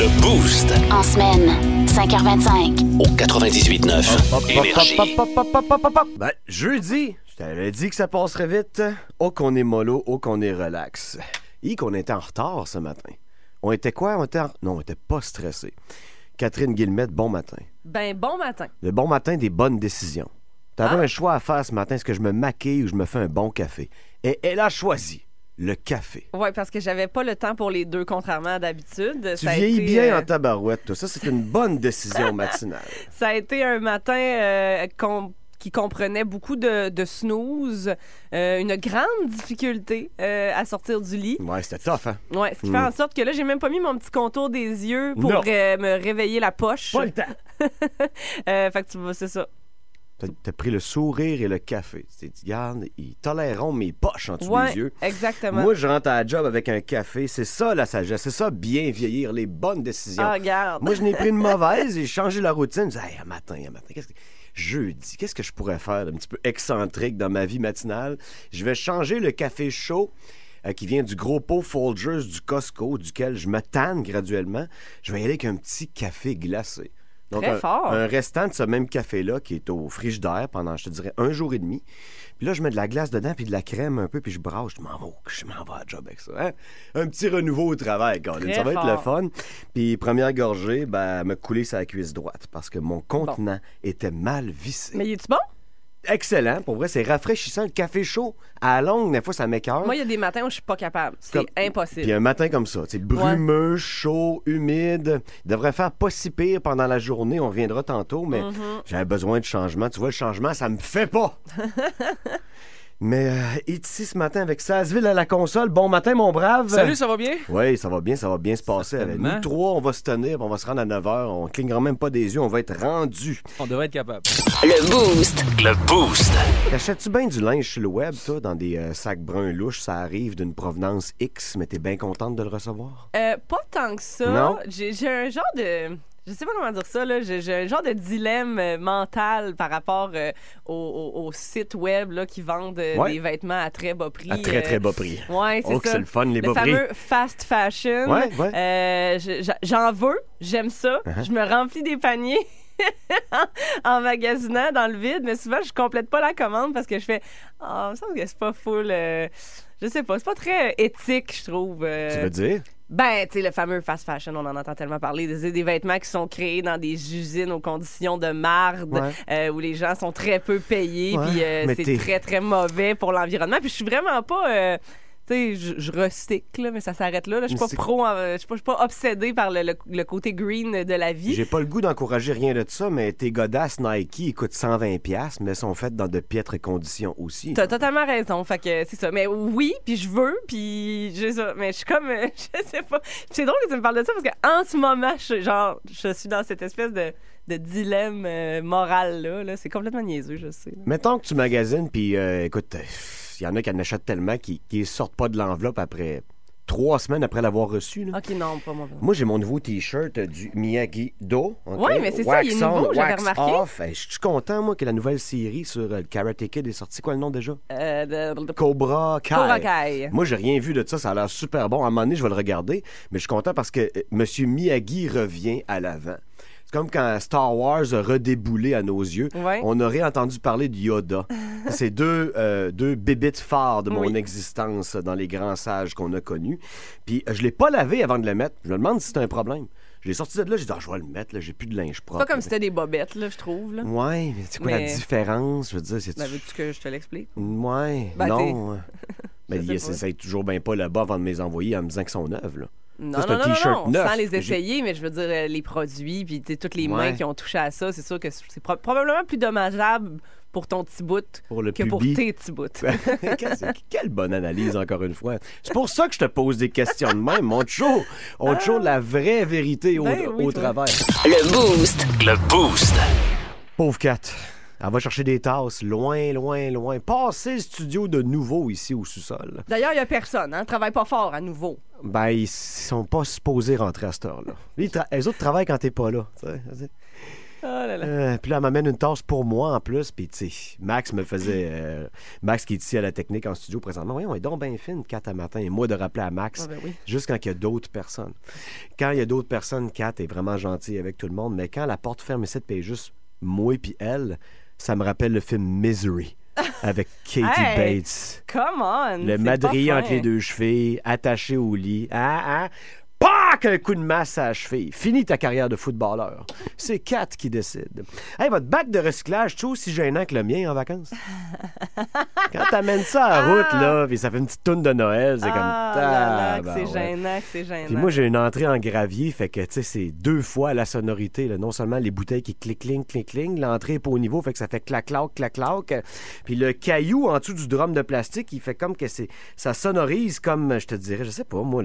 Le Boost. En semaine, 5h25. Au 98.9 Énergie. Ben, jeudi, je t'avais dit que ça passerait vite. Oh qu'on est mollo, oh qu'on est relax. Et qu'on était en retard ce matin. On était quoi? Non, on était pas stressés. Catherine Guillemette, bon matin. Ben, bon matin. Le bon matin des bonnes décisions. T'avais un choix à faire ce matin, est-ce que je me maquille ou je me fais un bon café? Et elle a choisi le café. Oui, parce que j'avais pas le temps pour les deux, contrairement à d'habitude. Tu vieillis bien en tabarouette, toi. Ça, c'est une bonne décision matinale. Ça a été un matin qui comprenait beaucoup de snooze, une grande difficulté à sortir du lit. Ouais, c'était tough, hein? Ouais, ce qui fait en sorte que là, j'ai même pas mis mon petit contour des yeux pour me réveiller la poche. Pas le temps. Fait que tu vois, c'est ça. T'as pris le sourire et le café. Tu t'es dit, regarde, ils toléreront mes poches en dessous des yeux. Exactement. Moi, je rentre à la job avec un café. C'est ça, la sagesse. C'est ça, bien vieillir, les bonnes décisions. Ah, regarde. Moi, je n'ai pris une mauvaise et j'ai changé la routine. Je dis, hey, un matin, jeudi, qu'est-ce que je pourrais faire d'un petit peu excentrique dans ma vie matinale? Je vais changer le café chaud qui vient du gros pot Folgers du Costco, duquel je me tanne graduellement. Je vais y aller avec un petit café glacé. Donc, très fort. Un restant de ce même café-là qui est au frigidaire pendant, je te dirais, 1 jour et demi. Puis là, je mets de la glace dedans puis de la crème un peu, puis je brasse. Je m'en vais à la job avec ça. Hein? Un petit renouveau au travail, Colin. Ça va être le fun. Puis première gorgée, elle m'a coulé sur la cuisse droite parce que mon contenant était mal vissé. Mais est-tu bon? Excellent. Pour vrai, c'est rafraîchissant. Le café chaud, à la longue, des fois, ça m'écoeure. Moi, il y a des matins où je suis pas capable. C'est impossible. Puis un matin comme ça, c'est brumeux, chaud, humide. Il devrait faire pas si pire pendant la journée. On reviendra tantôt, mais j'avais besoin de changement. Tu vois, le changement, ça me fait pas. Mais ici ce matin avec Sasseville à la console. Bon matin, mon brave. Salut, ça va bien? Oui, ça va bien se passer. Certainement. Nous trois, on va se tenir, on va se rendre à 9h. On ne clignera même pas des yeux, on va être rendu. On devrait être capable. Le Boost. Le Boost. T'achètes-tu bien du linge sur le web, toi, dans des sacs bruns louches? Ça arrive d'une provenance X, mais t'es bien contente de le recevoir? Pas tant que ça. Non? J'ai un genre de... Je sais pas comment dire ça, là. J'ai un genre de dilemme mental par rapport aux sites web là, qui vendent des vêtements à très bas prix. À très, très bas prix. Oui, c'est ça. C'est le fun, les bas prix. Le fameux fast fashion. Ouais. J'en veux, j'aime ça. Je me remplis des paniers en magasinant dans le vide, mais souvent, je complète pas la commande parce que je fais « Ah, il me semble que c'est pas full... je sais pas, c'est pas très éthique, je trouve. Tu veux dire? Ben, tu sais, le fameux fast fashion, on en entend tellement parler. Des vêtements qui sont créés dans des usines aux conditions de marde, où les gens sont très peu payés, puis c'est très, très mauvais pour l'environnement. Puis je suis vraiment pas... tu sais, je recycle, là, mais ça s'arrête là. Je suis pas je suis pas obsédée par le côté green de la vie. J'ai pas le goût d'encourager rien de ça, mais tes godasses Nike, ils coûtent 120$, mais sont faites dans de piètres conditions aussi. T'as totalement raison. Fait que c'est ça. Mais oui, puis je veux, puis j'ai ça. Mais je suis comme, je sais pas. Puis c'est drôle que tu me parles de ça parce qu'en ce moment, je suis dans cette espèce de dilemme moral là. C'est complètement niaiseux, je sais. Là. Mettons que tu magasines, puis écoute, il y en a qui en achètent tellement qui sortent pas de l'enveloppe après 3 semaines après l'avoir reçu. Là. OK, non, pas moi. Moi, j'ai mon nouveau T-shirt du Miyagi-Do. Okay? Oui, mais c'est ça, il est nouveau, j'avais remarqué. Off. Je suis content, moi, que la nouvelle série sur le Karate Kid est sortie. Quoi le nom déjà? Cobra Kai. Cobra Kai. Moi, j'ai rien vu de ça. Ça a l'air super bon. À un moment donné, je vais le regarder. Mais je suis content parce que M. Miyagi revient à l'avant. C'est comme quand Star Wars a redéboulé à nos yeux. Ouais. On aurait entendu parler de Yoda. C'est deux bébites phares de mon existence dans les grands sages qu'on a connus. Puis je l'ai pas lavé avant de le mettre. Je me demande si c'est un problème. Je l'ai sorti de là, j'ai dit, je vais le mettre, là, j'ai plus de linge propre. C'est pas comme si c'était des bobettes, là, je trouve. Là. Ouais, mais c'est quoi la différence? Je veux dire, c'est... veux-tu que je te l'explique? Ouais, non. Mais ça est toujours bien pas là-bas avant de me les envoyer en me disant qu'ils sont neuves, là. Non, ça, non, sans les essayer, mais je veux dire, les produits, puis toutes les mains qui ont touché à ça, c'est sûr que c'est probablement plus dommageable pour ton petit bout que pour tes petits bouts. Quelle bonne analyse, encore une fois. C'est pour ça que je te pose des questions de même. On te show la vraie vérité au travers. Le Boost. Le Boost. Pauvre Kat. Elle va chercher des tasses loin, loin, loin. Passer le studio de nouveau ici au sous-sol. D'ailleurs, il n'y a personne. Hein? Travaille pas fort à nouveau. Ben, ils sont pas supposés rentrer à cette heure-là. Les autres travaillent quand t'es pas là. Oh là là. Puis là, elle m'amène une tasse pour moi en plus. Puis, tu sais, Max me faisait. Max qui est ici à la technique en studio présentement. Voyons, on est donc bien fine, 4 à matin. Et moi, de rappeler à Max, juste quand il y a d'autres personnes. Quand il y a d'autres personnes, Kat est vraiment gentille avec tout le monde. Mais quand la porte ferme ici, puis juste moi puis elle, ça me rappelle le film Misery. Avec Katie Bates. Come on! Le madrier entre les deux chevilles, attaché au lit. Pac! Un coup de masse à la cheville. Fini ta carrière de footballeur. C'est Kat qui décide. Hey, votre bac de recyclage, tu aussi gênant que le mien en vacances? Quand t'amènes ça à la route, là, puis ça fait une petite toune de Noël, c'est comme... c'est gênant, c'est gênant. Puis moi, j'ai une entrée en gravier, fait que, tu sais, c'est 2 fois la sonorité, là. Non seulement les bouteilles qui clic-cling, l'entrée est pas au niveau, fait que ça fait clac-clac, clac-clac. Puis le caillou en dessous du drum de plastique, il fait comme que ça sonorise comme, je te dirais, je sais pas, moi,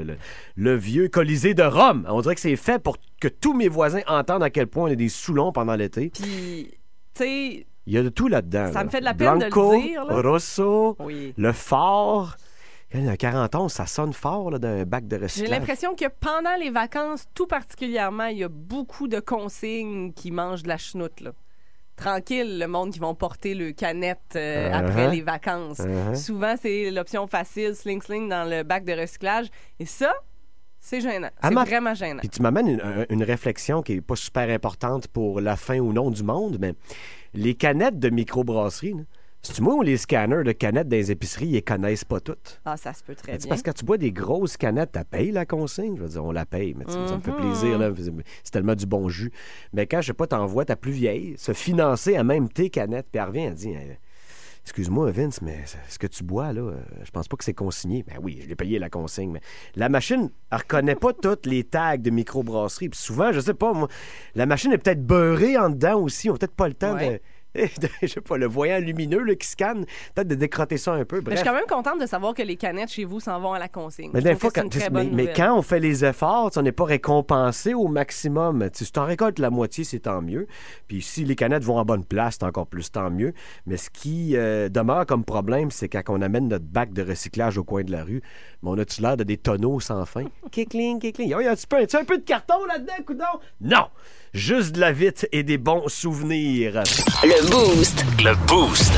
le vieux Colisée de Rome. On dirait que c'est fait pour que tous mes voisins entendent à quel point on est des Soulons pendant l'été. Puis, tu sais... Il y a de tout là-dedans. Ça me fait de la peine Blanco, de le dire. Là. Rosso, le fort. Il y a 40 ans, ça sonne fort là, d'un bac de recyclage. J'ai l'impression que pendant les vacances, tout particulièrement, il y a beaucoup de consignes qui mangent de la chenoute, là. Tranquille, le monde qui vont porter le canette après les vacances. Souvent, c'est l'option facile, sling dans le bac de recyclage. Et ça... c'est gênant. C'est vraiment gênant. Puis tu m'amènes une réflexion qui n'est pas super importante pour la fin ou non du monde, mais les canettes de microbrasserie, c'est moi ou les scanners de canettes dans les épiceries, ils les connaissent pas toutes. Ah, ça se peut très bien. Parce que quand tu bois des grosses canettes, tu payes la consigne. Je veux dire, on la paye, mais ça me fait plaisir. Là, c'est tellement du bon jus. Mais quand, je sais pas, t'envoies ta plus vieille se financer à même tes canettes, puis elle revient, elle dit... Excuse-moi, Vince, mais ce que tu bois, là, je pense pas que c'est consigné. Ben oui, je l'ai payé la consigne, mais la machine, elle reconnaît pas toutes les tags de microbrasserie. Puis souvent, je sais pas, moi, la machine est peut-être beurrée en dedans aussi. On n'a peut-être pas le temps de... je sais pas, le voyant lumineux là, qui scanne, peut-être de décrotter ça un peu. Bref. Mais je suis quand même contente de savoir que les canettes chez vous s'en vont à la consigne. Mais quand on fait les efforts, on n'est pas récompensé au maximum. Si tu en récoltes la moitié, c'est tant mieux. Puis si les canettes vont en bonne place, c'est encore plus tant mieux. Mais ce qui demeure comme problème, c'est quand on amène notre bac de recyclage au coin de la rue, mais on a-tu l'air de des tonneaux sans fin? Kickling. Oh, y a un peu de carton là-dedans, coudonc? Non! Juste de la vitre et des bons souvenirs. Le Boost. Le Boost.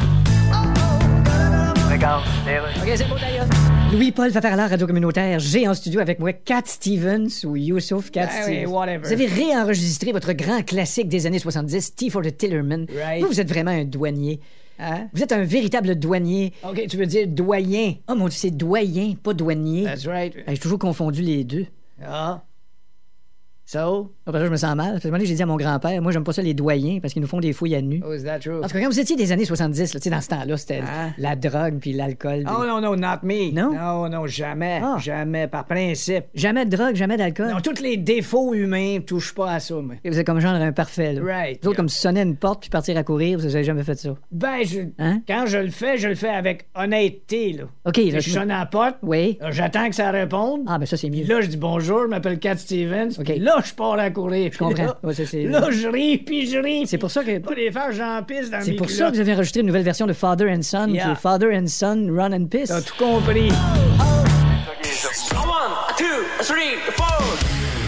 Regarde. OK, c'est beau d'ailleurs. Louis-Paul Fafarlard, radio communautaire. J'ai en studio avec moi Cat Stevens ou Youssouf Cat Stevens. Whatever. Vous avez réenregistré votre grand classique des années 70, Tea for the Tillerman. Right. Vous êtes vraiment un douanier. Hein? Vous êtes un véritable douanier. OK, tu veux dire doyen. Oh mon Dieu, c'est doyen, pas douanier. That's right. J'ai toujours confondu les deux. Ah. So? Après ça, je me sens mal. Parce que j'ai dit à mon grand-père, moi, j'aime pas ça les doyens parce qu'ils nous font des fouilles à nu. Oh, is that true? Parce que quand vous étiez des années 70, là, dans ce temps-là, c'était la drogue puis l'alcool. Oh non, not me. Non? Non, jamais. Jamais, par principe. Jamais de drogue, jamais d'alcool? Non, tous les défauts humains touchent pas à ça, moi. Et vous êtes comme genre un parfait, là. Right. Vous autres, comme sonner une porte puis partir à courir, vous avez jamais fait ça. Ben, quand je le fais avec honnêteté, là. OK, là, je sonne à la porte. Oui. Là, j'attends que ça réponde. Ah, ben ça, c'est mieux. Là, je dis bonjour, je m'appelle Cat Stevens. OK. Là, je pars à courir. Je comprends. Là, je ris, puis je ris. C'est pour ça que... Pas les faire, j'en pisse dans mes C'est pour ça que vous avez enregistré une nouvelle version de Father and Son, qui est Father and Son, Run and Piss. T'as tout compris. 1, 2, 3, 4.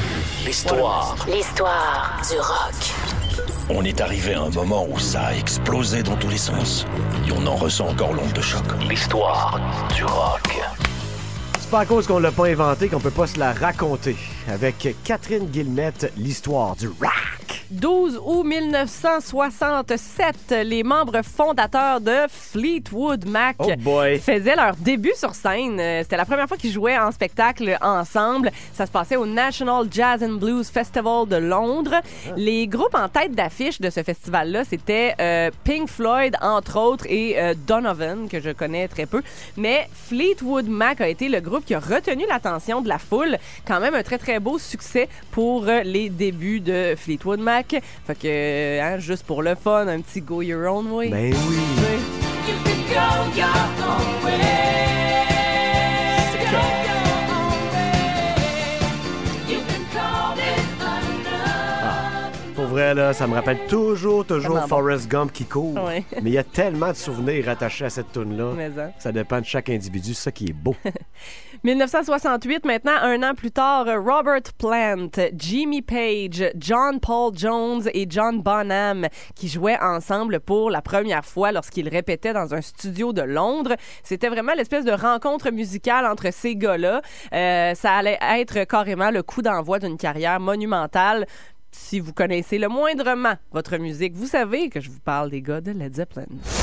L'histoire du rock. On est arrivé à un moment où ça a explosé dans tous les sens. Et on en ressent encore l'onde de choc. L'histoire du rock. C'est pas à cause qu'on l'a pas inventé qu'on peut pas se la raconter. Avec Catherine Guillemette, l'histoire du rock. 12 août 1967, les membres fondateurs de Fleetwood Mac faisaient leur début sur scène. C'était la première fois qu'ils jouaient en spectacle ensemble. Ça se passait au National Jazz and Blues Festival de Londres. Les groupes en tête d'affiche de ce festival-là, c'était Pink Floyd, entre autres, et Donovan, que je connais très peu. Mais Fleetwood Mac a été le groupe qui a retenu l'attention de la foule. Quand même un très, très beau succès pour les débuts de Fleetwood Mac. Fait que, juste pour le fun, un petit Go Your Own Way. Ben oui. You can go your own way. vrai, là, ça me rappelle toujours Forrest Gump qui court. Ouais. Mais il y a tellement de souvenirs attachés à cette tune-là. Hein. Ça dépend de chaque individu, c'est ça qui est beau. 1968, maintenant, un an plus tard, Robert Plant, Jimmy Page, John Paul Jones et John Bonham qui jouaient ensemble pour la première fois lorsqu'ils répétaient dans un studio de Londres. C'était vraiment l'espèce de rencontre musicale entre ces gars-là. Ça allait être carrément le coup d'envoi d'une carrière monumentale. Si vous connaissez le moindrement votre musique, vous savez que je vous parle des gars de Led Zeppelin.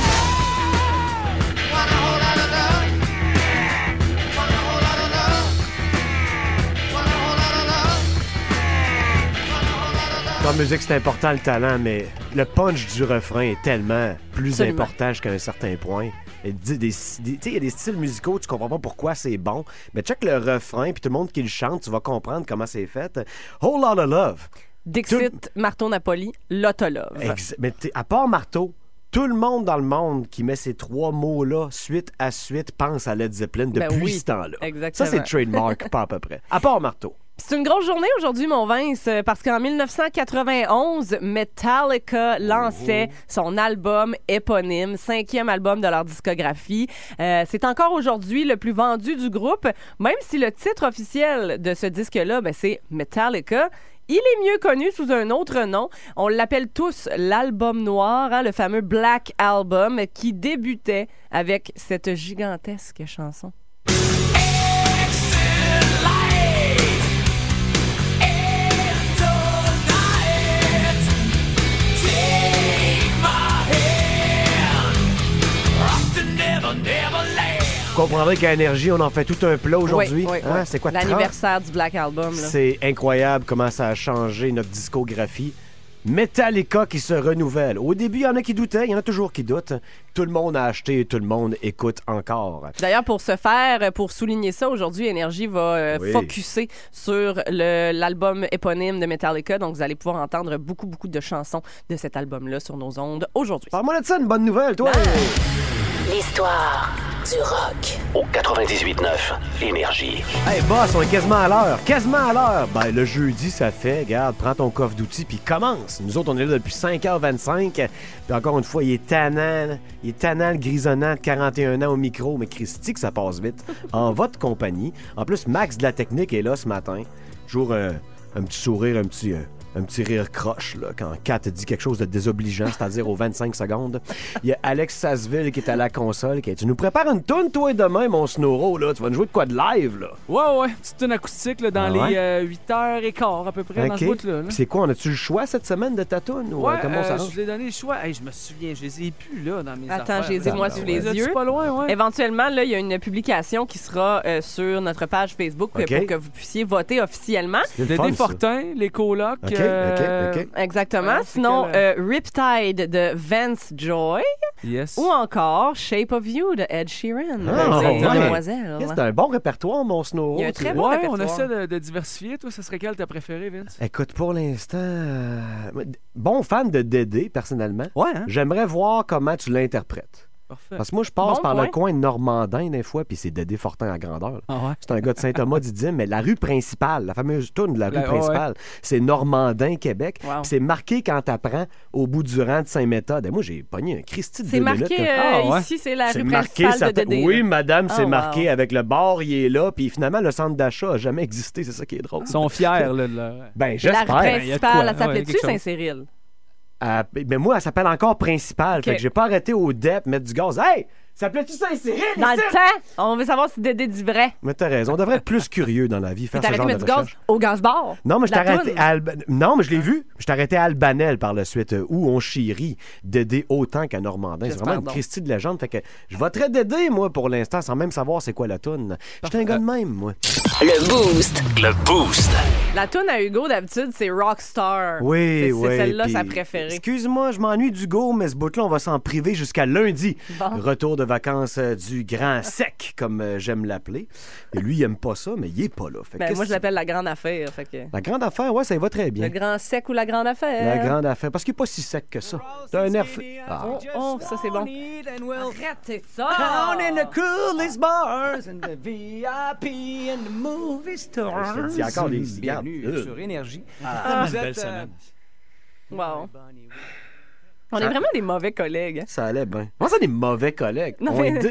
En musique, c'est important le talent, mais le punch du refrain est tellement plus important jusqu'à un certain point. Il y a des styles musicaux, tu comprends pas pourquoi c'est bon, mais check le refrain, puis tout le monde qui le chante, tu vas comprendre comment c'est fait. Whole Lotta Love. Dixit, Marteau Napoli, Lotta Love. Mais à part Marteau, tout le monde dans le monde qui met ces trois mots-là suite à suite pense à Led Zeppelin depuis ce temps-là. Exactement. Ça, c'est trademark, pas à peu près. À part Marteau. C'est une grosse journée aujourd'hui, mon Vince, parce qu'en 1991, Metallica lançait son album éponyme, 5e album de leur discographie. C'est encore aujourd'hui le plus vendu du groupe, même si le titre officiel de ce disque-là, c'est Metallica. Il est mieux connu sous un autre nom. On l'appelle tous l'album noir, le fameux Black Album, qui débutait avec cette gigantesque chanson. Vous comprendrez qu'à Énergie, on en fait tout un plat aujourd'hui. Oui. C'est quoi, l'anniversaire du Black Album. Là. C'est incroyable comment ça a changé notre discographie. Metallica qui se renouvelle. Au début, il y en a qui doutaient, il y en a toujours qui doutent. Tout le monde a acheté et tout le monde écoute encore. D'ailleurs, pour souligner ça, aujourd'hui, Énergie va focusser sur l'album éponyme de Metallica. Donc, vous allez pouvoir entendre beaucoup, beaucoup de chansons de cet album-là sur nos ondes aujourd'hui. Parle-moi de ça, une bonne nouvelle, toi! L'histoire du rock. Au 98.9 Énergie. Hey, boss, on est quasiment à l'heure. Quasiment à l'heure. Le jeudi, ça fait. Regarde, prends ton coffre d'outils puis commence. Nous autres, on est là depuis 5h25. Puis encore une fois, il est tannant. Il est tannant, le grisonnant de 41 ans au micro. Mais Christy, que ça passe vite. En votre compagnie. En plus, Max de la technique est là ce matin. Toujours un petit sourire, un petit rire croche là, quand Kat dit quelque chose de désobligeant, c'est-à-dire aux 25 secondes. Il y a Alex Sasseville qui est à la console. Tu nous prépares une toune, toi, demain, mon Snoro. Là. Tu vas nous jouer de quoi de live? Là? Ouais. Petite toune acoustique là, dans les 8h15 à peu près, dans ce bout-là. C'est quoi? On a-tu le choix cette semaine de ta toune? Ouais, comment ça je l'ai donné le choix. Hey, je me souviens, je les ai plus là, dans mes affaires. Attends, je les ai moi sous les yeux. C'est pas loin, Éventuellement, là, il y a une publication qui sera sur notre page Facebook pour que vous puissiez voter officiellement. Dédé Fortin, les colocs. OK. Exactement. Sinon, Riptide de Vance Joy. Yes. Ou encore Shape of You de Ed Sheeran. Demoiselle. C'est un bon répertoire, mon Snoro. Il y a un très bon répertoire. On essaie de diversifier. Toi, ce serait quel ta préférée, Vince? Écoute, pour l'instant, bon fan de Dédé, personnellement. Ouais, J'aimerais voir comment tu l'interprètes. Parfait. Parce que moi, je passe par le coin de Normandin des fois, puis c'est Dédé Fortin à grandeur. C'est un gars de Saint-Thomas-Didyme, mais la rue principale, la fameuse toune de la rue principale, c'est Normandin, Québec. Wow. C'est marqué quand t'apprends au bout du rang de Saint-Méthode. Et moi, j'ai pogné un Christy de 2 minutes. C'est marqué ici, c'est la rue principale de Dédé. Oui, madame, c'est marqué avec le bar, il est là, puis finalement, le centre d'achat n'a jamais existé. C'est ça qui est drôle. Ils sont fiers, là. Ben, j'espère. La rue principale, elle s'appelait-tu Saint-Cyril? Mais moi, elle s'appelle encore principale. Fait que j'ai pas arrêté au DEP mettre du gaz. Hey! Ça s'appelait-tu Saint-Cyril? Dans le temps, on veut savoir si Dédé dit vrai. Mais t'as raison. On devrait être plus curieux dans la vie. Faire ce genre de recherche. T'as arrêté de mettre du gaz au gaz bar? Non, mais je t'ai arrêté Non, mais je l'ai vu. Je t'ai arrêté à Albanel par la suite, où on chérit Dédé autant qu'à Normandin. C'est vraiment une Christie de légende. Fait que je voterais Dédé, moi, pour l'instant, sans même savoir c'est quoi la toune. J'étais un gars de même, moi. Le Boost. Le Boost. La toune à Hugo, d'habitude, c'est Rockstar. Oui. C'est celle-là, sa préférée. Excuse-moi, je m'ennuie d'Hugo, mais ce bout-là, on va s'en priver jusqu'à lundi. Bon. Retour de vacances du Grand Sec, comme j'aime l'appeler. Et lui, il aime pas ça, mais il est pas là. Fait moi, je l'appelle la Grande Affaire. Fait que... La Grande Affaire, ouais, ça y va très bien. Le Grand Sec ou la Grande Affaire? La Grande Affaire, parce qu'il est pas si sec que ça. T'as un air... Oh, ça, c'est bon. Arrête, ça! Down in the coolest bars and the VIP and the movie stars. Il y a encore des cigares. Bienvenue sur Énergie. Une belle semaine. Wow. On est vraiment des mauvais collègues. Ça allait bien. Comment ça, des mauvais collègues? Non,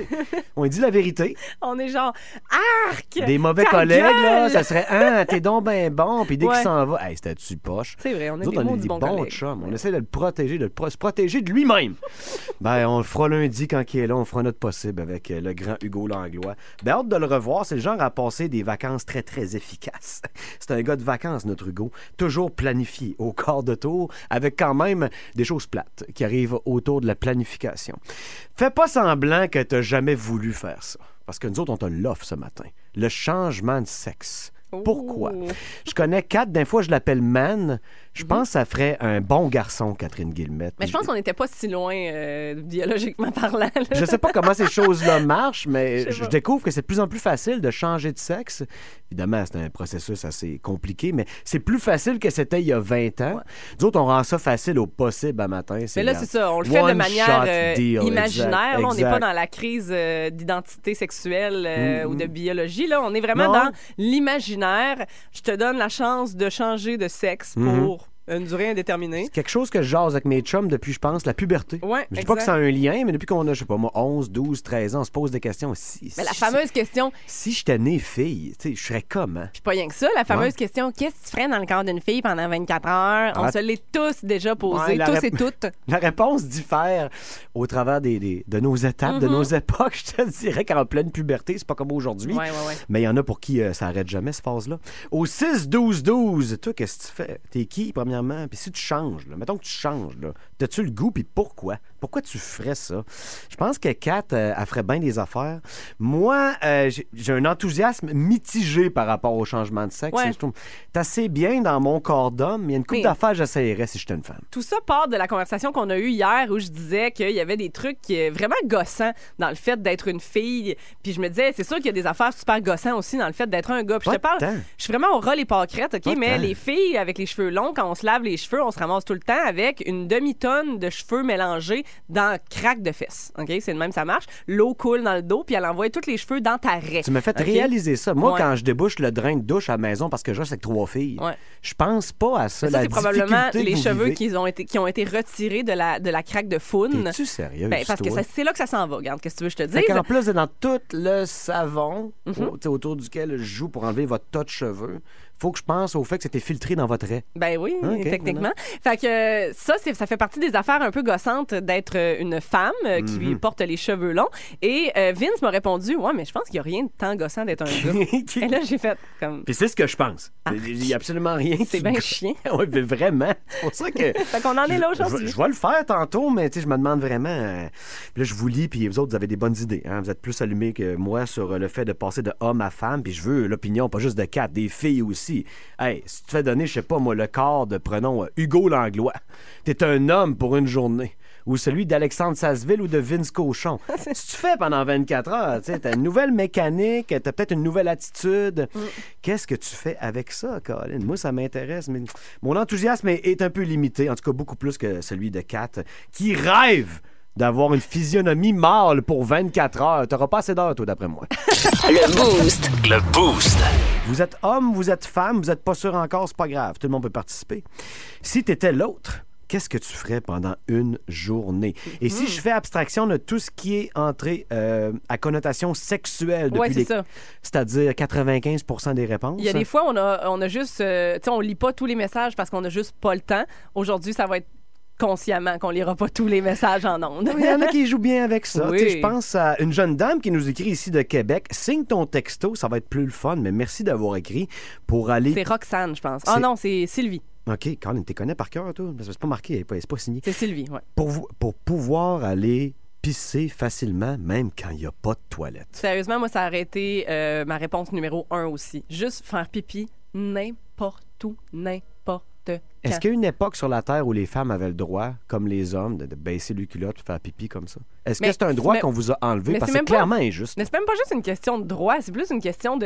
on dit la vérité. On est genre, arc! Des mauvais collègues, là, ça serait, t'es donc ben bon, puis dès qu'il s'en va, c'était-tu poche? C'est vrai, on est des bons collègues. chums. On essaie de le protéger, se protéger de lui-même. On le fera lundi quand il est là, on fera notre possible avec le grand Hugo Langlois. Hâte de le revoir, c'est le genre à passer des vacances très, très efficaces. C'est un gars de vacances, notre Hugo. Toujours planifié, au quart de tour, avec quand même des choses plates qui arrivent autour de la planification. Fais pas semblant que t'as jamais voulu faire ça. Parce que nous autres, on te l'offre ce matin. Le changement de sexe. Pourquoi? Je connais Kat, d'un fois je l'appelle Man. Je pense que ça ferait un bon garçon, Catherine Guillemette. Mais je pense qu'on n'était pas si loin biologiquement parlant. Là. Je sais pas comment ces choses-là marchent, mais je découvre que c'est de plus en plus facile de changer de sexe. Évidemment, c'est un processus assez compliqué, mais c'est plus facile que c'était il y a 20 ans. Ouais. Nous autres, on rend ça facile au possible à matin. Mais là, c'est ça. On le fait de manière imaginaire. Là, on n'est pas dans la crise d'identité sexuelle ou de biologie. Là, on est vraiment dans l'imaginaire. Je te donne la chance de changer de sexe pour une durée indéterminée. C'est quelque chose que je jase avec mes chums depuis, je pense, la puberté. Ouais, je dis pas que ça a un lien, mais depuis qu'on a, je sais pas moi, 11, 12, 13 ans, on se pose des questions. Mais la fameuse question... Si j'étais née fille, je serais comment? Puis pas rien que ça, la fameuse question, qu'est-ce que tu ferais dans le corps d'une fille pendant 24 heures? On se l'est tous déjà posé, tous et toutes. La réponse diffère au travers de nos étapes, de nos époques. Je te dirais qu'en pleine puberté, c'est pas comme aujourd'hui. Ouais. Mais il y en a pour qui ça arrête jamais, cette phase-là. Au 6-12-12, toi, qu'est-ce que tu fais? T'es qui, premièrement? Puis si tu changes, là, mettons que tu changes, là, t'as-tu le goût, puis pourquoi? Pourquoi tu ferais ça? Je pense que Kat, elle ferait bien des affaires. Moi, j'ai un enthousiasme mitigé par rapport au changement de sexe. Ouais. Je trouve c'est assez bien dans mon corps d'homme, mais il y a une couple d'affaires que j'essayerais si j'étais une femme. Tout ça part de la conversation qu'on a eue hier où je disais qu'il y avait des trucs vraiment gossants dans le fait d'être une fille. Puis je me disais, c'est sûr qu'il y a des affaires super gossants aussi dans le fait d'être un gars. Puis je te parle, je suis vraiment au ras les pâquerettes, OK? Mais les filles avec les cheveux longs, quand on se lave les cheveux, on se ramasse tout le temps avec une demi-tonne de cheveux mélangés dans craque de fesses. OK? C'est de même, ça marche. L'eau coule dans le dos, puis elle envoie tous les cheveux dans ta raie. Tu m'as fait réaliser ça. Moi, quand je débouche le drain de douche à la maison parce que je reste avec 3 filles, je pense pas à ça. Ça, c'est probablement les cheveux qui ont été retirés de la craque de faune. Es-tu sérieux? Parce que c'est là que ça s'en va. Regarde, qu'est-ce que tu veux que je te dise? En plus, dans tout le savon autour duquel je joue pour enlever votre tas de cheveux, faut que je pense au fait que c'était filtré dans votre raie. Ben oui, techniquement. Fait que ça fait partie des affaires un peu gossantes d'être une femme qui porte les cheveux longs. Et Vince m'a répondu, ouais, mais je pense qu'il n'y a rien de tant gossant d'être un gars. Et là, j'ai fait comme... Puis c'est ce que je pense. Il n'y a absolument rien. C'est bien chiant. Oui, mais vraiment. C'est pour ça que... Fait qu'on en est là aujourd'hui. Je vais le faire tantôt, mais je me demande vraiment... Puis là, je vous lis, puis vous autres, vous avez des bonnes idées. Hein? Vous êtes plus allumés que moi sur le fait de passer de homme à femme, puis je veux l'opinion, pas juste de Kat, des filles aussi. Hey, si tu te fais donner, je sais pas moi, le corps de, prenons, Hugo Langlois, t'es un homme pour une journée. Ou celui d'Alexandre Sasseville ou de Vince Cochon. Si tu fais pendant 24 heures, t'as une nouvelle mécanique, t'as peut-être une nouvelle attitude. Qu'est-ce que tu fais avec ça, Colin? Moi, ça m'intéresse, mais mon enthousiasme est un peu limité, en tout cas beaucoup plus que celui de Kat, qui rêve d'avoir une physionomie mâle pour 24 heures. T'auras pas assez d'heures, toi, d'après moi. Le Boost. Le Boost. Vous êtes homme, vous êtes femme, vous êtes pas sûr encore, c'est pas grave. Tout le monde peut participer. Si t'étais l'autre, qu'est-ce que tu ferais pendant une journée? Et si je fais abstraction de tout ce qui est entré à connotation sexuelle depuis c'est-à-dire 95% des réponses. Il y a des fois, on a juste... on lit pas tous les messages parce qu'on a juste pas le temps. Aujourd'hui, ça va être consciemment qu'on lira pas tous les messages en ondes. Il y en a qui jouent bien avec ça. Oui. Je pense à une jeune dame qui nous écrit ici de Québec. Signe ton texto, ça va être plus le fun, mais merci d'avoir écrit pour aller... C'est Roxane, je pense. Ah non, c'est Sylvie. OK, Colin, t'es connais par cœur, toi? C'est pas marqué, c'est pas signé. C'est Sylvie, oui. Pour pouvoir aller pisser facilement, même quand il n'y a pas de toilette. Sérieusement, moi, ça aurait été ma réponse numéro 1 aussi. Juste faire pipi n'importe où, n'importe quand. Est-ce qu'il y a une époque sur la Terre où les femmes avaient le droit, comme les hommes, de baisser le culotte et faire pipi comme ça? Est-ce que c'est un droit qu'on vous a enlevé? Parce que c'est clairement injuste. Mais c'est même pas juste une question de droit, c'est plus une question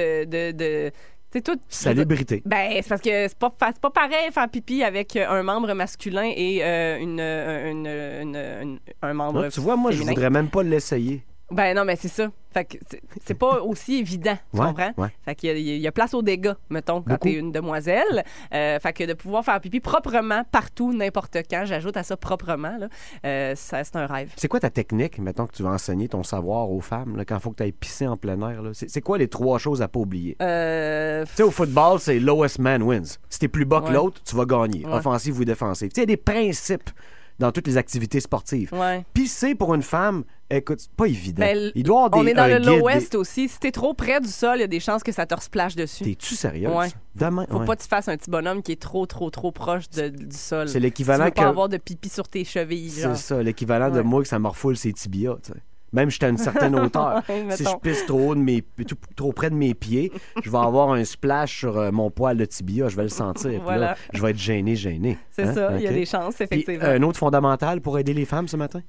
de c'est tout. Salubrité. Ben, c'est parce que c'est pas pareil faire pipi avec un membre masculin et un membre tu vois, moi, féminin. Je voudrais même pas l'essayer. Ben non, mais c'est ça. Fait que c'est pas aussi évident, tu comprends? Ouais. Fait qu'il y a place aux dégâts, mettons, quand t'es une demoiselle. Fait que de pouvoir faire pipi proprement, partout, n'importe quand, j'ajoute à ça proprement, là, c'est un rêve. C'est quoi ta technique, mettons, que tu vas enseigner ton savoir aux femmes, là, quand il faut que tu ailles pisser en plein air? Là? C'est quoi les 3 choses à pas oublier? Tu sais, au football, c'est lowest man wins. Si t'es plus bas que l'autre, tu vas gagner, offensive ou défensive. Tu sais, il y a des principes dans toutes les activités sportives. Pisser pour une femme, écoute, c'est pas évident. Ben, il doit avoir on est dans le low-west aussi. Si t'es trop près du sol, il y a des chances que ça te resplash dessus. T'es-tu sérieuse? Ouais. Faut pas que tu fasses un petit bonhomme qui est trop proche du sol. C'est l'équivalent tu veux pas avoir de pipi sur tes chevilles. C'est ça, l'équivalent de moi que ça me refoule ses tibias, tu sais. Même jusqu'à une certaine hauteur. Si je pisse trop près de mes pieds, je vais avoir un splash sur mon poil de tibia. Je vais le sentir. Voilà. Là, je vais être gêné. C'est ça, il y a des chances, effectivement. Puis, un autre fondamental pour aider les femmes ce matin?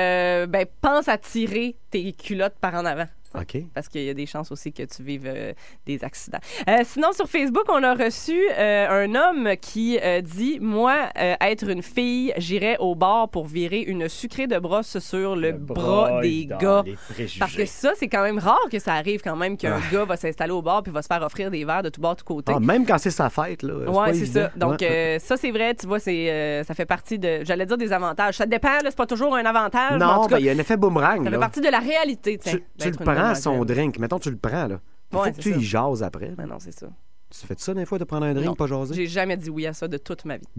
Pense à tirer tes culottes par en avant. OK. Parce qu'il y a des chances aussi que tu vives des accidents. Sinon, sur Facebook, on a reçu un homme qui dit « Moi, être une fille, j'irais au bar pour virer une sucrée de brosse sur le bras des gars. » Parce que ça, c'est quand même rare que ça arrive quand même qu'un gars va s'installer au bar puis va se faire offrir des verres de tout bord, tout côté. Même quand c'est sa fête, là. Oui, c'est ça. Donc, ça, c'est vrai. Tu vois, ça fait partie de... J'allais dire des avantages. Ça dépend, là, c'est pas toujours un avantage. Non, il y a un effet boomerang. Ça fait partie de la réalité, tu le prends son drink. Mettons, tu le prends, là. Il faut que tu y jases après. Mais non, c'est ça. Tu fais ça des fois de prendre un drink, pas jaser? J'ai jamais dit oui à ça de toute ma vie.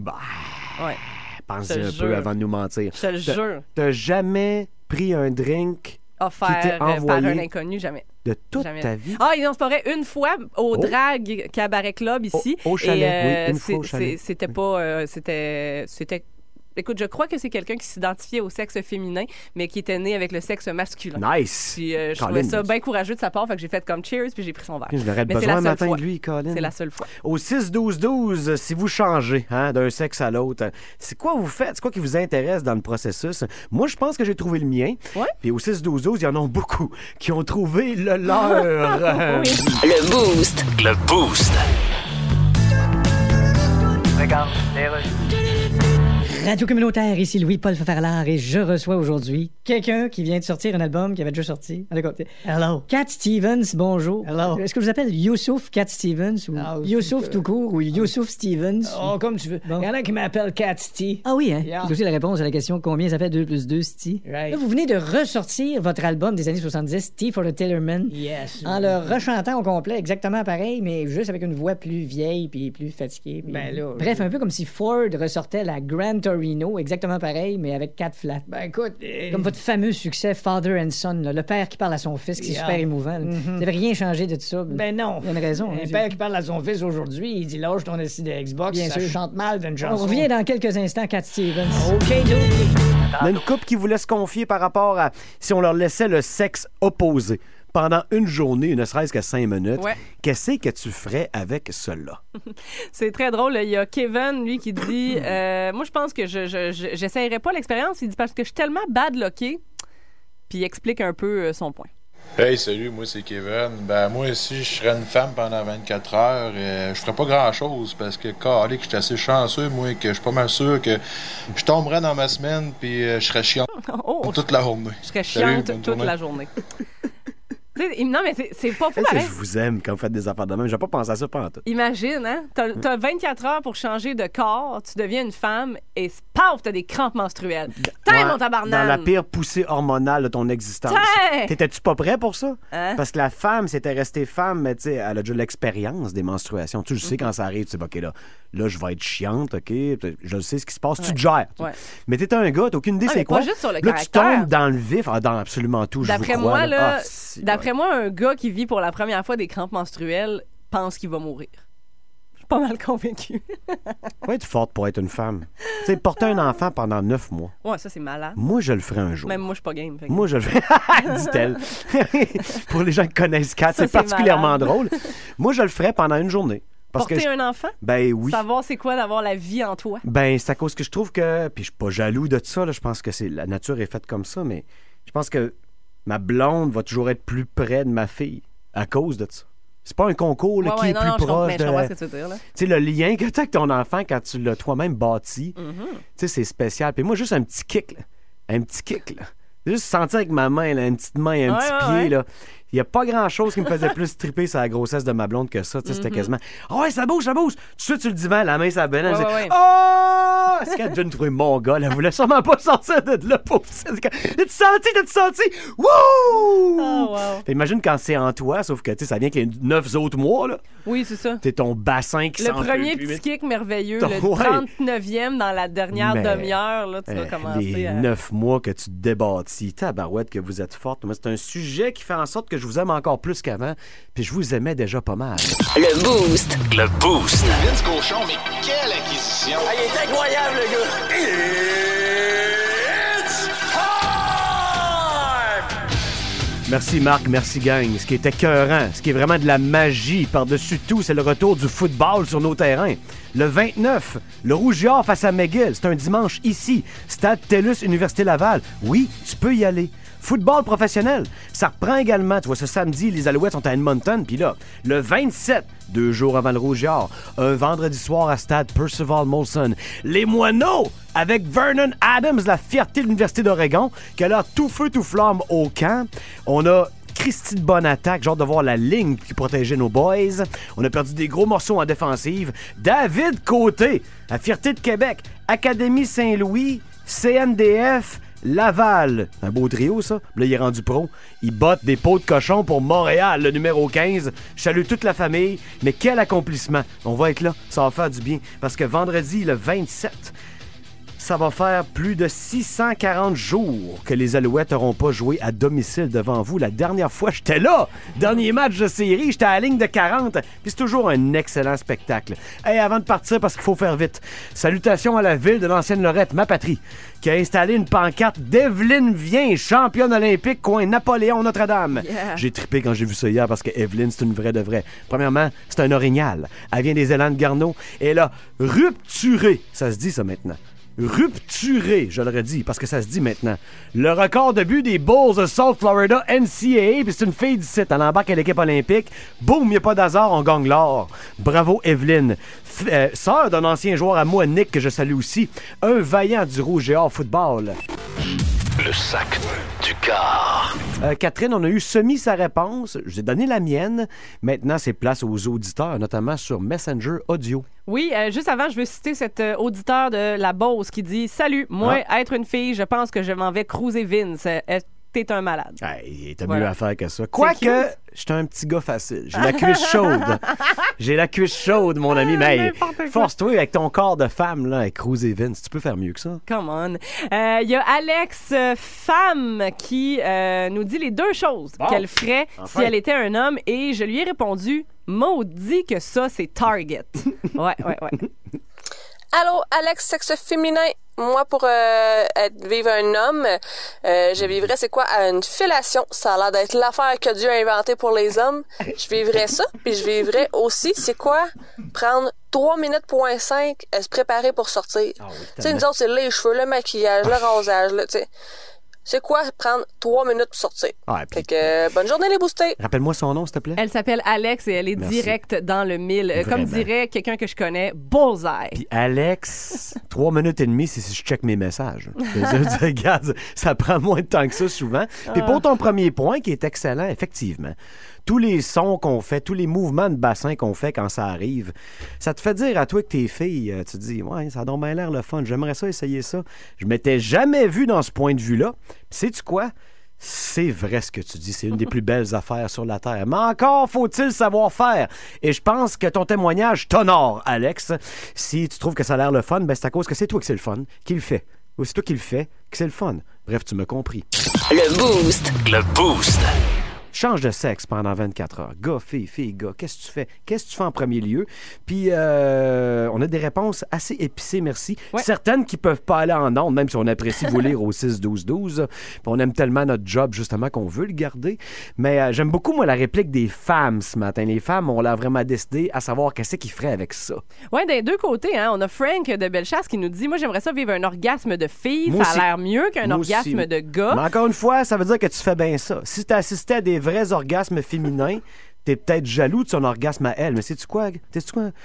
Pense-y un peu avant de nous mentir. Je te le jure. T'as jamais pris un drink offert par un inconnu, jamais. De toute ta vie? Ah, non, c'est pas vrai. Une fois au Drag Cabaret Club ici. Au chalet, une fois au chalet. C'était pas... C'était... Écoute, je crois que c'est quelqu'un qui s'identifiait au sexe féminin, mais qui était né avec le sexe masculin. Nice! Puis je trouvais ça bien courageux de sa part, fait que j'ai fait comme cheers, puis j'ai pris son verre. Je l'aurais besoin un matin de lui, Colin. C'est la seule fois. Au 6-12-12, si vous changez d'un sexe à l'autre, c'est quoi vous faites? C'est quoi qui vous intéresse dans le processus? Moi, je pense que j'ai trouvé le mien. Ouais. Puis au 6-12-12, il y en a beaucoup qui ont trouvé le leur. Oui. Le Boost. Le Boost. Regarde, Radio communautaire, ici Louis-Paul Fafarlard et je reçois aujourd'hui quelqu'un qui vient de sortir un album qui avait déjà sorti. Hello. Cat Stevens, bonjour. Hello. Est-ce que je vous appelle Youssouf Cat Stevens ou Youssouf tout court ou Youssouf Stevens? Oh, comme tu veux. Il y en a qui m'appellent Cat Steve. Ah oui, hein? C'est aussi la réponse à la question combien ça fait 2 + 2 Steve? Right. Là, vous venez de ressortir votre album des années 70, Steve for the Tailorman. Yes. En le rechantant au complet, exactement pareil, mais juste avec une voix plus vieille puis plus fatiguée. Puis... Bref, un peu comme si Ford ressortait la Grand Torino, exactement pareil, mais avec 4 flats. Ben écoute... Comme votre fameux succès Father and Son, là, le père qui parle à son fils, qui est super émouvant. Vous n'avez rien changé de tout ça. Ben non. Il y a une raison. Un père qui parle à son fils aujourd'hui, il dit lâche ton assis de Xbox, bien ça sûr. chante mal d'une chanson. On revient dans quelques instants, Cat Stevens. OK, Il y a une couple qui voulait se confier par rapport à si on leur laissait le sexe opposé pendant une journée, ne serait-ce que 5 minutes. Ouais. Qu'est-ce que tu ferais avec cela? C'est très drôle. Il y a Kevin, lui, qui dit moi, je pense que j'essayerais pas l'expérience. Il dit parce que je suis tellement bad-locké. Puis il explique un peu son point. Hey, salut, moi c'est Kevin. Ben moi si je serais une femme pendant 24 heures, je ferais pas grand-chose parce que calé que je suis assez chanceux, moi, que je suis pas mal sûr que je tomberais dans ma semaine puis je serais chiante toute la journée. Je serais chiante toute la journée. Non, mais c'est pas fou, pareil. Je vous aime quand vous faites des affaires de même. J'ai pas pensé à ça pendant tout. Imagine, hein? T'as 24 heures pour changer de corps, tu deviens une femme et paf, t'as des crampes menstruelles. Mon tabarnak! Dans la pire poussée hormonale de ton existence. T'étais-tu pas prêt pour ça? Hein? Parce que la femme, c'était restée femme, mais tu sais, elle a déjà l'expérience des menstruations. Tu le sais quand ça arrive, tu sais, OK, là, je vais être chiante, OK? Je sais ce qui se passe, tu te gères. Mais t'es un gars, t'as aucune idée c'est quoi. Pas juste sur le là, caractère. tu tombes dans le vif, dans absolument tout, je vous crois. D'après moi, un gars qui vit pour la première fois des crampes menstruelles pense qu'il va mourir. Je suis pas mal convaincue. Faut être forte pour être une femme. Tu sais, porter un enfant pendant 9 mois. Ouais, ça, c'est malade. Moi, je le ferai un jour. Même moi, je suis pas game. Moi, je le ferai. Dit-elle. Pour les gens qui connaissent Kat, c'est particulièrement drôle. Moi, je le ferai pendant une journée. Porter un enfant? Ben oui. Savoir c'est quoi d'avoir la vie en toi? Ben, c'est à cause que je trouve que... Puis je suis pas jaloux de ça, là. Je pense que la nature est faite comme ça, mais je pense que ma blonde va toujours être plus près de ma fille à cause de ça. C'est pas un concours là, qui est plus proche de... Je comprends ce que tu veux dire, là. Tu sais, le lien que tu as avec ton enfant quand tu l'as toi-même bâti, tu sais, c'est spécial. Puis moi, juste un petit kick, là. Un petit kick, là. Juste sentir avec ma main, là, une petite main et un petit pied, là. Il n'y a pas grand-chose qui me faisait plus triper sur la grossesse de ma blonde que ça. C'était quasiment « Ah ouais, ça bouge! » Tout de suite sur le divan, la main sur la banane. Oh! Est-ce qu'elle devait nous trouver mon gars? Elle voulait sûrement pas sortir de là. T'as-tu senti? Wouh! Oh, wow. Imagine quand c'est en toi, sauf que ça vient qu'il y a 9 autres mois. Là. Oui, c'est ça. C'est ton bassin qui le sent premier petit kick merveilleux, le 39e dans la dernière demi-heure, là, tu vas commencer les 9 mois que tu te débâtis. Tabarouette que vous êtes forte. Mais c'est un sujet qui fait en sorte que je vous aime encore plus qu'avant, puis je vous aimais déjà pas mal. Le Boost. Le Boost. Vince Cochon, mais quelle acquisition! Ah, il est incroyable, le gars! It's time! Merci Marc, merci gang. Ce qui est écœurant, ce qui est vraiment de la magie par-dessus tout, c'est le retour du football sur nos terrains. Le 29, le Rouge-Or face à McGill. C'est un dimanche ici. Stade TELUS, Université Laval. Oui, tu peux y aller. Football professionnel, ça reprend également. Tu vois, ce samedi, les Alouettes sont à Edmonton. Puis là, le 27, 2 jours avant le Rouge-Or, un vendredi soir à stade Percival Molson. Les Moineaux, avec Vernon Adams, la fierté de l'Université d'Oregon, qui a l'air tout feu, tout flamme au camp. On a Christy de bonne attaque, genre de voir la ligne qui protégeait nos boys. On a perdu des gros morceaux en défensive. David Côté, la fierté de Québec, Académie Saint-Louis, CNDF, Laval. Un beau trio, ça. Là, il est rendu pro. Il botte des pots de cochon pour Montréal, le numéro 15. Je salue toute la famille. Mais quel accomplissement. On va être là. Ça va faire du bien. Parce que vendredi, le 27, ça va faire plus de 640 jours que les Alouettes n'auront pas joué à domicile devant vous. La dernière fois, j'étais là. Dernier match de série, j'étais à la ligne de 40. Puis c'est toujours un excellent spectacle. Hey, avant de partir, parce qu'il faut faire vite, salutations à la ville de l'ancienne Lorette, ma patrie, qui a installé une pancarte d'Evelyne Vien, championne olympique, coin Napoléon Notre-Dame. Yeah. J'ai trippé quand j'ai vu ça hier parce que Evelyne, c'est une vraie de vraie. Premièrement, c'est un orignal. Elle vient des élans de Garneau et elle a rupturé. Ça se dit ça maintenant. Rupturé, je le redis, parce que ça se dit maintenant. Le record de but des Bulls de South Florida NCAA, puis c'est une fille d'ici, elle embarque à l'équipe olympique. Boum, il n'y a pas d'hasard, on gagne l'or. Bravo, Evelyne. Sœur d'un ancien joueur à moi, Nick, que je salue aussi. Un vaillant du Rouge-Or football. Le sac du car. Catherine, on a eu semi sa réponse. Je vous ai donné la mienne. Maintenant, c'est place aux auditeurs, notamment sur Messenger Audio. Oui, juste avant, je veux citer cet auditeur de La Beauce qui dit « Salut, moi, être une fille, je pense que je m'en vais cruiser Vince. T'es un malade. » Hey, t'as mieux à faire que ça. Quoique, j'étais un petit gars facile. J'ai la cuisse chaude. J'ai la cuisse chaude, mon ami. Mais force-toi avec ton corps de femme, là, avec Cruiser Vince. Tu peux faire mieux que ça. Come on. Il y a Alex Femme qui nous dit les deux choses qu'elle ferait si elle était un homme. Et je lui ai répondu, maudit que ça, c'est Target. Ouais. Allô, Alex, sexe féminin. Moi, pour vivre un homme, je vivrais, c'est quoi, une fellation. Ça a l'air d'être l'affaire que Dieu a inventée pour les hommes. Je vivrais ça, puis je vivrais aussi, c'est quoi, prendre 3 minutes point 5 à se préparer pour sortir. Tu sais, nous autres, c'est les cheveux, le maquillage, le rasage, tu sais. C'est quoi prendre 3 minutes pour sortir? Fait que bonne journée les boostés. Rappelle-moi son nom, s'il te plaît. Elle s'appelle Alex et elle est directe dans le mille. Comme dirait quelqu'un que je connais, bullseye. Puis Alex, 3 minutes et demie, c'est si je check mes messages. Regarde, ça prend moins de temps que ça souvent. Puis pour ton premier point, qui est excellent, effectivement, tous les sons qu'on fait, tous les mouvements de bassin qu'on fait quand ça arrive, ça te fait dire à toi que t'es fille, tu te dis, ouais, ça a donc bien l'air le fun, j'aimerais ça essayer ça. Je m'étais jamais vu dans ce point de vue-là. Puis sais-tu quoi? C'est vrai ce que tu dis, c'est une des plus belles affaires sur la Terre. Mais encore faut-il savoir faire. Et je pense que ton témoignage t'honore, Alex. Si tu trouves que ça a l'air le fun, ben c'est à cause que c'est toi qui c'est le fun, qui le fait. Ou c'est toi qui le fais, que c'est le fun. Bref, tu m'as compris. Le Boost. Le Boost. Change de sexe pendant 24 heures. Gars, fille, gars, qu'est-ce que tu fais? Qu'est-ce que tu fais en premier lieu? Puis, on a des réponses assez épicées, merci. Ouais. Certaines qui peuvent pas aller en ondes, même si on apprécie vous lire au 6-12-12. Puis on aime tellement notre job, justement, qu'on veut le garder. Mais j'aime beaucoup, moi, la réplique des femmes ce matin. Les femmes ont l'air vraiment décidées à savoir qu'est-ce qu'ils feraient avec ça. Oui, des deux côtés, hein. On a Frank de Bellechasse qui nous dit, moi, j'aimerais ça vivre un orgasme de fille. Moi ça aussi. a l'air mieux qu'un orgasme de gars. Mais encore une fois, ça veut dire que tu fais bien ça. Si tu assistais à des vrais orgasmes féminins, t'es peut-être jaloux de son orgasme à elle. Mais sais-tu quoi?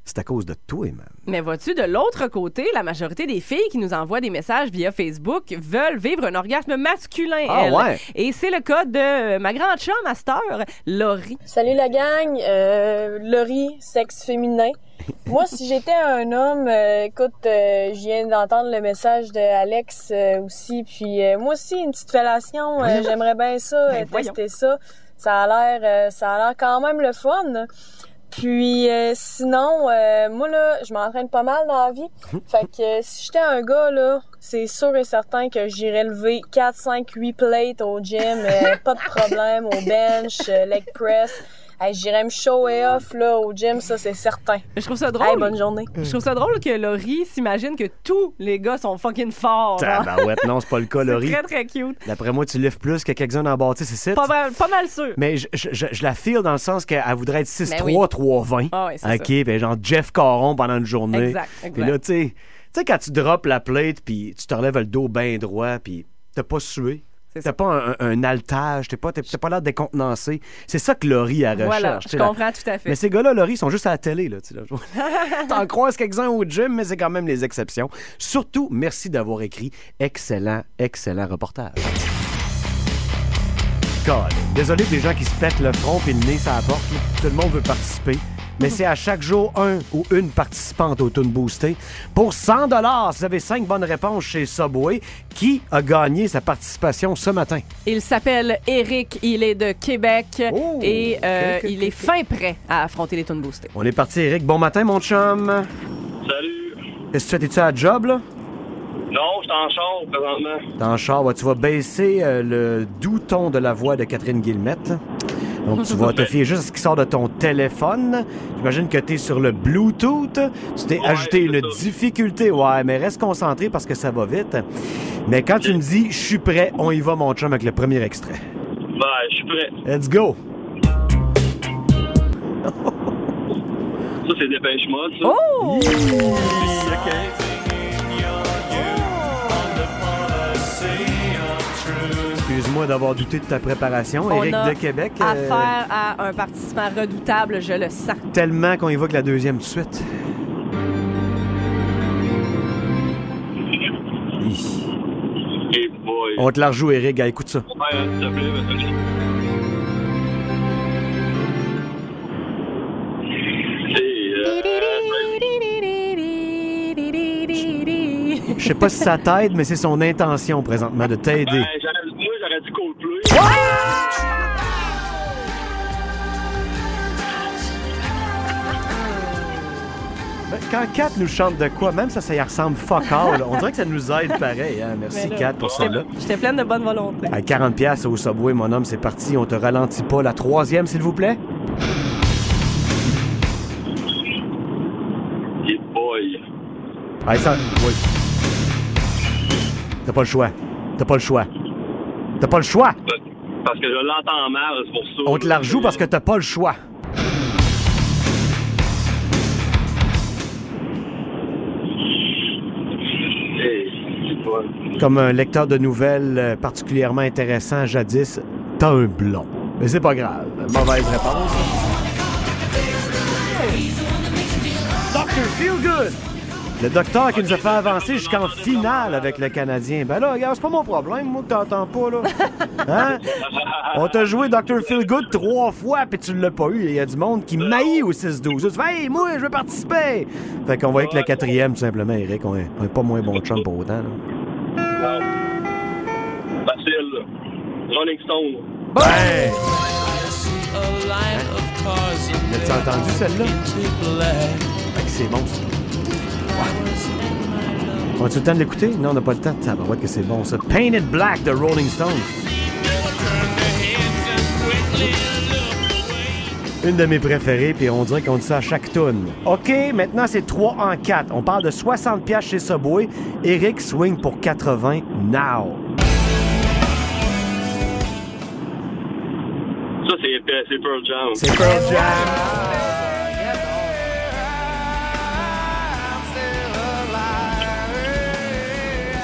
c'est à cause de toi, man. Mais vois-tu, de l'autre côté, la majorité des filles qui nous envoient des messages via Facebook veulent vivre un orgasme masculin, elles. Ouais. Et c'est le cas de ma grande chum à cette heure, Laurie. Salut la gang, Laurie, sexe féminin. Moi, si j'étais un homme, écoute, je viens d'entendre le message de Alex aussi, puis moi aussi, une petite fellation, j'aimerais bien ça, tester ça. Ça a l'air quand même le fun. Puis sinon, moi là, je m'entraîne pas mal dans la vie. Fait que si j'étais un gars là, c'est sûr et certain que j'irais lever 4, 5, 8 plates au gym, pas de problème, au bench, leg press. Hey, j'irais me show et off là, au gym, ça c'est certain. Je trouve ça drôle. Hey, bonne journée. Je trouve ça drôle que Laurie s'imagine que tous les gars sont fucking forts. Tabarouette, non, c'est pas le cas, Laurie. C'est très, très cute. D'après moi, tu lèves plus que quelques-uns dans la bâtisse, c'est ça? Pas mal sûr. Mais je la feel dans le sens qu'elle voudrait être 6'3", oui. 3'20". Ah oui, c'est OK, ben genre Jeff Caron pendant une journée. Exact. Puis là, tu sais, quand tu drops la plate, puis tu te relèves le dos bien droit, puis t'as pas sué. T'as pas un altage, t'es pas l'air décontenancé. C'est ça que Laurie a recherche. Voilà, je comprends tout à fait. Mais ces gars-là, Laurie, sont juste à la télé. Là, t'en croises quelques-uns au gym, mais c'est quand même les exceptions. Surtout, merci d'avoir écrit excellent reportage. God. Désolé pour les gens qui se pètent le front et le nez sur la porte. Là. Tout le monde veut participer. Mais c'est à chaque jour un ou une participante au Toon Boosté. Pour 100 $, si vous avez 5 bonnes réponses chez Subway, qui a gagné sa participation ce matin? Il s'appelle Éric, il est de Québec et il est fin prêt à affronter les Toon Boostés. On est parti, Éric. Bon matin, mon chum. Salut. Qu'est-ce que tu fais? T'es-tu à la job, là? Non, je suis en char présentement. T'es en char, tu vas baisser le doux ton de la voix de Catherine Guillemette. Donc, tu vas te fier juste à ce qui sort de ton téléphone. J'imagine que tu es sur le Bluetooth. Tu t'es ajouté une difficulté. Ouais, mais reste concentré parce que ça va vite. Mais quand tu me dis « je suis prêt », on y va, mon chum, avec le premier extrait. Ben, je suis prêt. Let's go! Ça, c'est Dépêche Mode, ça. Oh! OK. Excuse-moi d'avoir douté de ta préparation. Éric de Québec. Affaire à un participant redoutable, je le sens. Tellement qu'on évoque la deuxième tout de suite. Hey boy. On te la rejoue, Éric. Écoute ça. Ouais, s'il te plaît, parce que... Je sais pas si ça t'aide, mais c'est son intention présentement de t'aider. Moi, j'aurais dit Coldplay. Quand Kat nous chante de quoi, même ça y ressemble fuck all. On dirait que ça nous aide pareil. Hein? Merci, Kat, pour celle-là. J'étais pleine de bonne volonté. À 40$ au Subway, mon homme, c'est parti. On te ralentit pas. La troisième, s'il vous plaît. Hey boy. Allez, ça... Oui. T'as pas le choix. T'as pas le choix. T'as pas le choix. Parce que je l'entends mal, c'est pour ça. On te la rejoue parce que t'as pas le choix. Comme un lecteur de nouvelles particulièrement intéressant jadis, t'as un blond. Mais c'est pas grave. Mauvaise réponse. Dr. Feelgood! Le docteur qui nous a fait avancer jusqu'en finale avec le Canadien. Ben là, regarde, c'est pas mon problème, moi, que t'entends pas, là. Hein? On t'a joué Dr. Feelgood 3 fois, puis tu l'as pas eu. Il y a du monde qui maillit au 6-12. Tu fais « Hey, moi, je veux participer! » Fait qu'on va avec la quatrième, tout simplement, Eric. On est pas moins bon chum pour autant, là. Facile, là. Rolling Stone. Ouais! L'as-tu entendu, celle-là? C'est bon, ça. On a-tu le temps de l'écouter? Non, on n'a pas le temps. Ça va voir que c'est bon, ça. Painted Black de Rolling Stones. Une de mes préférées, puis on dirait qu'on dit ça à chaque tune. OK, maintenant, c'est 3 en 4. On parle de 60$ chez Subway. Eric swing pour 80 now. Ça, c'est Pearl Jam. C'est Pearl Jam.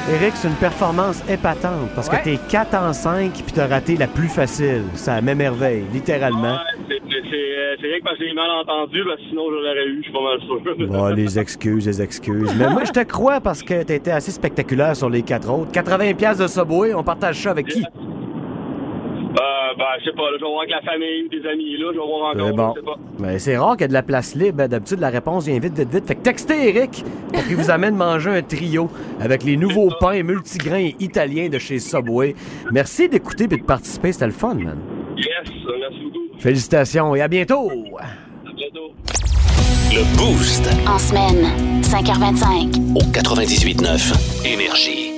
Éric, c'est une performance épatante parce que t'es 4 en 5 puis t'as raté la plus facile. Ça m'émerveille, littéralement. Ouais, c'est rien que parce que j'ai mal entendu, parce que sinon je l'aurais eu, je suis pas mal sûr. Bon, les excuses. Mais moi, je te crois parce que t'as été assez spectaculaire sur les 4 autres. 80$ de Subway, on partage ça avec qui? Je sais pas, là, je vais voir avec la famille, des amis, là, je vais voir encore, bon. je sais pas. Ben, c'est rare qu'il y ait de la place libre. D'habitude, la réponse vient vite. Fait que textez Eric pour qu'il vous amène manger un trio avec les nouveaux pains multigrains italiens de chez Subway. Merci d'écouter et de participer, c'était le fun, man. Yes, merci beaucoup. Félicitations et à bientôt! À bientôt. Le Boost. En semaine, 5h25. Au 98.9 Énergie.